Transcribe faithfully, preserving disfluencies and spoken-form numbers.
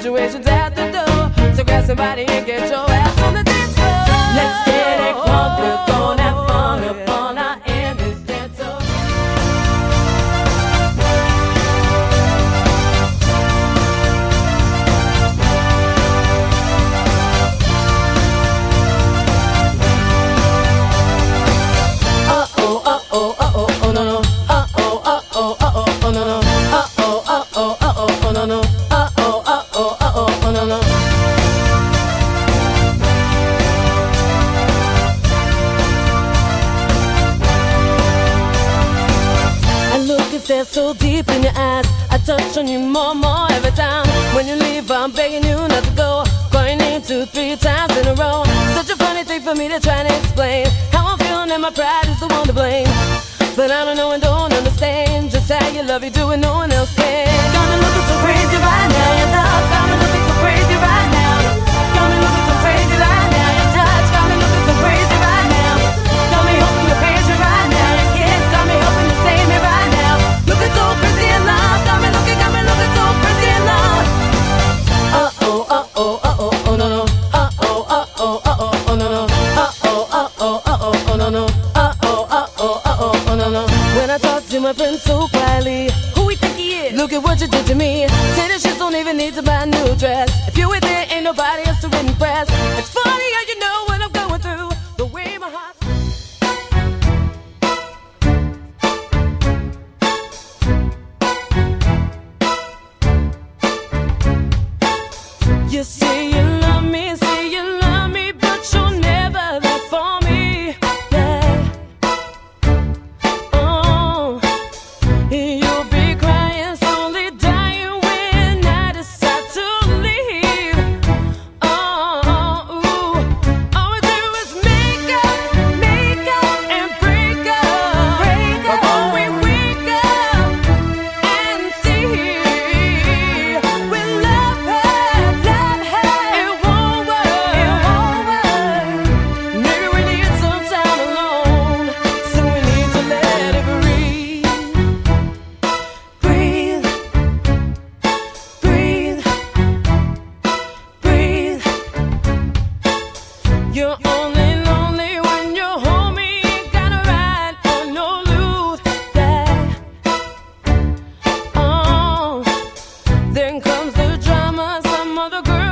situation's at the door. So grab somebody and get your ass on the dance floor. Let's get it crunk, we're gonna have fun up on our end this dance floor. Uh-oh, uh-oh, uh-oh, oh no no. Uh-oh, uh-oh, uh-oh, oh no no. Uh-oh, uh-oh, uh-oh, oh no no. Uh-oh, uh-oh, uh-oh, oh no no. I look and stare so deep in your eyes. I touch on you more and more every time. When you leave, I'm begging you not to go. Calling you two, three times in a row. Such a funny thing for me to try and explain. How I'm feeling and my pride is the one to blame. But I don't know and don't understand just how you love you doing no one else can. Got me looking so crazy right now. Your love got me looking so crazy right now. Got me looking so crazy right now. Your touch got me looking so crazy right now. Got me hoping you praise you right now. Your kiss got me hoping you save me right now. Looking so crazy in love. Got me looking, got me looking so crazy in love. Uh oh, uh oh, uh oh, oh no no. Uh oh, uh oh, uh oh, oh no no. Uh oh, uh oh, uh oh, oh no no. Uh oh, uh oh, uh oh, oh no no. When I talk to my friends so quietly, who we think he is? Look at what you did to me. Say the shit don't even need to buy a new dress. If you with it, ain't nobody else to impress. It's funny how you know what I'm going through. The way my heart. You say you love me, say you love me, but you're never there for me. Yeah. Oh, you'll be crying, slowly dying when I decide to leave. Oh, ooh. All we do is make up, make up, and break up, break up. Before we wake up and see when love hurts, love hurts, it won't work, it won't work. Maybe we need some time alone, so we need to let it breathe, breathe, breathe, breathe. You're only lonely when you hold me. Ain't got a ride or no lose, yeah. Oh, then comes the drama. Some other girl